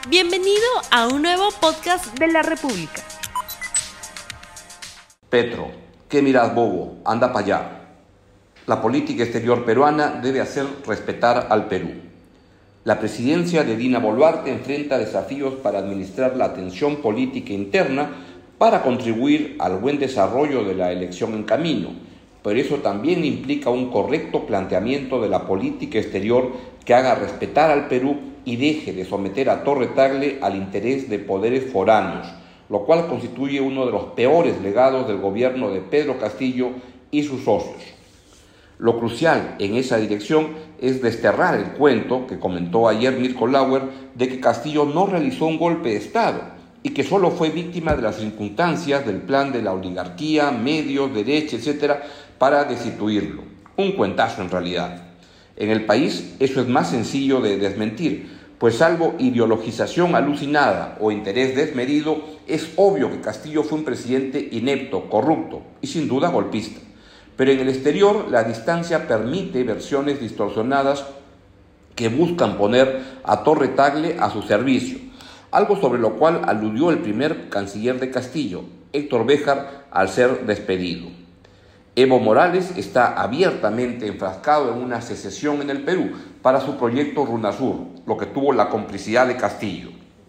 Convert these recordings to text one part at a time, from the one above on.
Bienvenido a un nuevo podcast de la República. Petro, ¿qué miras, bobo? Anda para allá. La política exterior peruana debe hacer respetar al Perú. La presidencia de Dina Boluarte enfrenta desafíos para administrar la tensión política interna para contribuir al buen desarrollo de la elección en camino, pero eso también implica un correcto planteamiento de la política exterior que haga respetar al Perú y deje de someter a Torre Tagle al interés de poderes foráneos, lo cual constituye uno de los peores legados del gobierno de Pedro Castillo y sus socios. Lo crucial en esa dirección es desterrar el cuento que comentó ayer Mirko Lauer de que Castillo no realizó un golpe de Estado y que solo fue víctima de las circunstancias del plan de la oligarquía, medios, derecha, etc., para destituirlo. Un cuentazo en realidad. En el país eso es más sencillo de desmentir, pues salvo ideologización alucinada o interés desmedido, es obvio que Castillo fue un presidente inepto, corrupto y sin duda golpista. Pero en el exterior la distancia permite versiones distorsionadas que buscan poner a Torre Tagle a su servicio, algo sobre lo cual aludió el primer canciller de Castillo, Héctor Béjar, al ser despedido. Evo Morales está abiertamente enfrascado en una secesión en el Perú para su proyecto RUNASUR, lo que tuvo la complicidad de Castillo.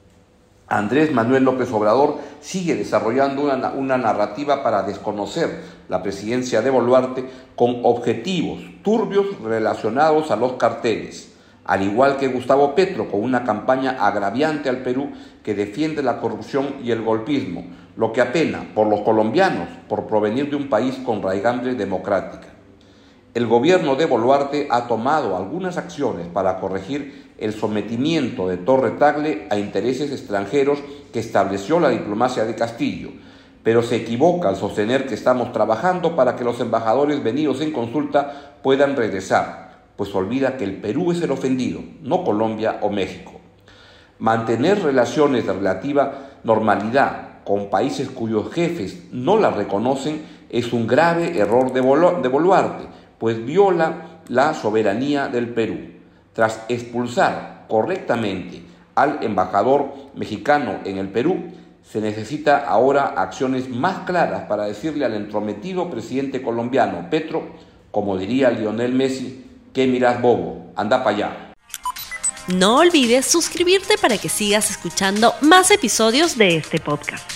Andrés Manuel López Obrador sigue desarrollando una narrativa para desconocer la presidencia de Boluarte con objetivos turbios relacionados a los carteles, al igual que Gustavo Petro con una campaña agraviante al Perú que defiende la corrupción y el golpismo, lo que apena por los colombianos por provenir de un país con raigambre democrática. El gobierno de Boluarte ha tomado algunas acciones para corregir el sometimiento de Torre Tagle a intereses extranjeros que estableció la diplomacia de Castillo, pero se equivoca al sostener que estamos trabajando para que los embajadores venidos en consulta puedan regresar, pues olvida que el Perú es el ofendido, no Colombia o México. Mantener relaciones de relativa normalidad con países cuyos jefes no la reconocen es un grave error de Boluarte, pues viola la soberanía del Perú. Tras expulsar correctamente al embajador mexicano en el Perú, se necesita ahora acciones más claras para decirle al entrometido presidente colombiano Petro, como diría Lionel Messi, ¿qué miras, bobo? Anda para allá. No olvides suscribirte para que sigas escuchando más episodios de este podcast.